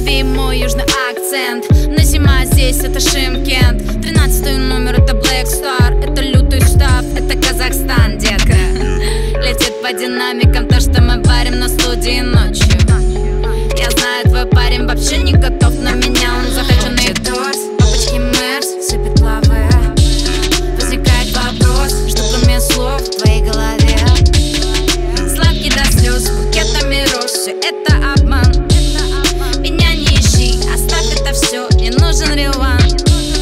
голове мой южный акцент. Но зима здесь это Шымкент. 13-й номер это Black Star. Это лютый штаб, это Казахстан, детка. Летит по динамикам то, что мы варим на студии ночью. Я знаю, твой парень вообще не готов на меня. Он захоченный торс, бабочки Мерс, сыпет лавы. Возникает вопрос, что кроме слов в твоей голове. Сладкий до слез, букетами роз, все это обман. Меня не ищи, оставь это все, не нужен реванш.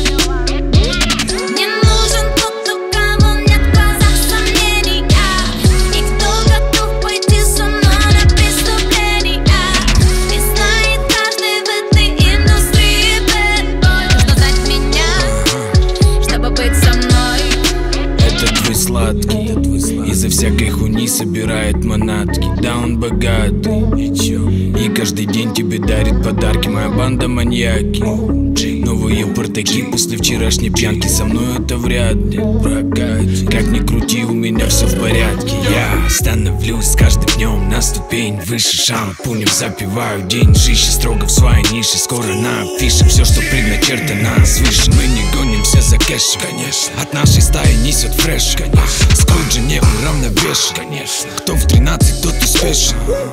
Из-за всякой хуйни собирает манатки. Да, он богатый, и каждый день тебе дарит подарки. Моя банда маньяки, новые портаки после вчерашней пьянки. Со мной это вряд ли прокатит. Как ни крути, у меня все в порядке. Я становлюсь каждым днем на ступень выше. Шампунем запиваю день жище, строго в своей нише. Скоро напишем все, что предначертано свыше. Мы не гонимся за кэшем, конечно. От нашей стаи несет фреш, конечно. Скруджи не уравновешен, конечно. Кто в 13, тот успешен.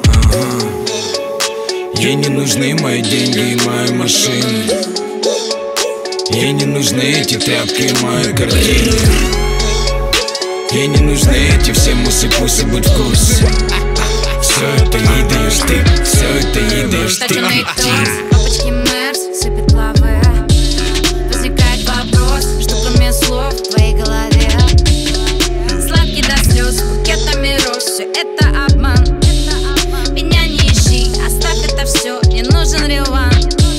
Ей не нужны мои деньги и мои машины. Ей не нужны эти тряпки и мои картины. Ей не нужны эти все мусы-пусы, будь в курсе. Все это ей даешь ты, все это ей даешь ты. Бабочки Мерс, сыпет лавы. Возникает вопрос, что кроме слов в твоей голове. Сладкий до слез, букетами роз, все это обман. Меня не ищи, оставь это все, не нужен реванш.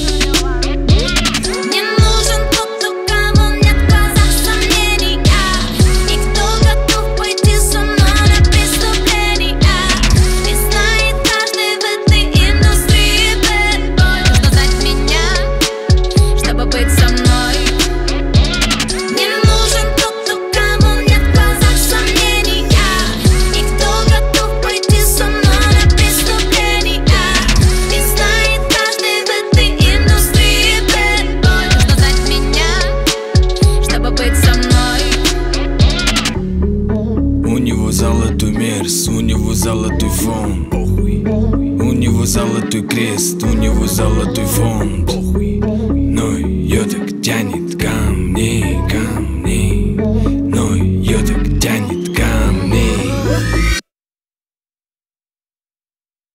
У него золотой мерс, у него золотой фон. У него золотой крест, у него золотой фонд.